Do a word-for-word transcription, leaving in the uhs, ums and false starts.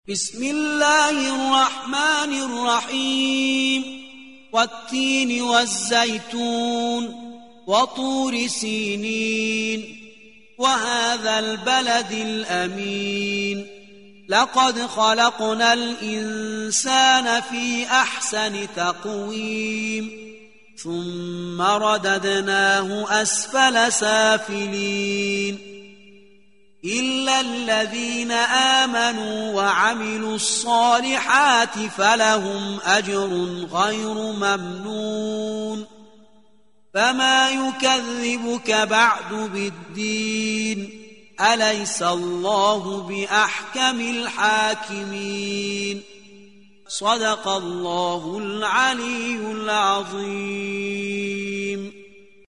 بسم الله الرحمن الرحيم والتين والزيتون وطور سينين وهذا البلد الأمين لقد خلقنا الإنسان في أحسن تقويم ثم رددناه أسفل سافلين إلا الذين آمنوا وعملوا الصالحات فلهم أجر غير ممنون فما يكذبك بعد بالدين أليس الله بأحكم الحاكمين صدق الله العلي العظيم.